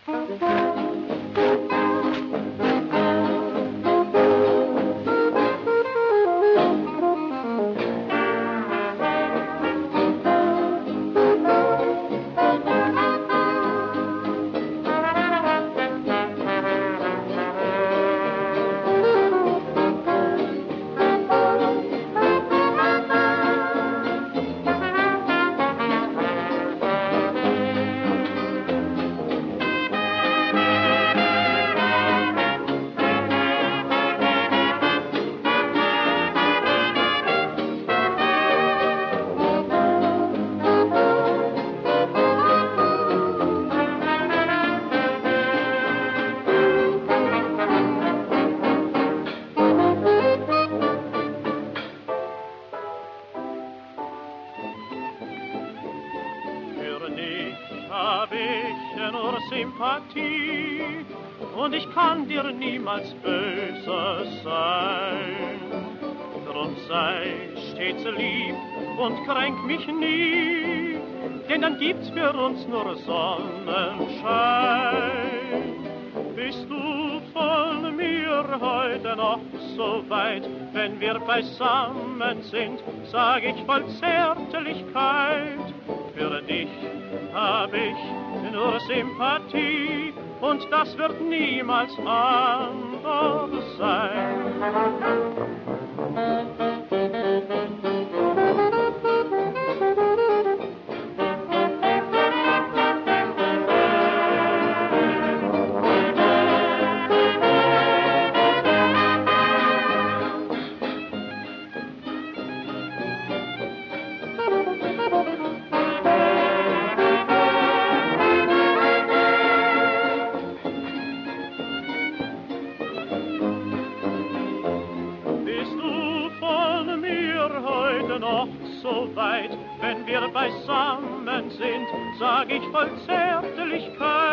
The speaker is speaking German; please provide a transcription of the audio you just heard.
Sympathie und ich kann dir niemals böse sein. Drum sei stets lieb und kränk mich nie, denn dann gibt's für uns nur Sonnenschein. Bist du von mir heute noch so weit, wenn wir beisammen sind, sag ich voll Zärtlichkeit, für dich hab ich nur Sympathie und das wird niemals anders sein. Noch so weit, wenn wir beisammen sind, sag ich voll Zärtlichkeit,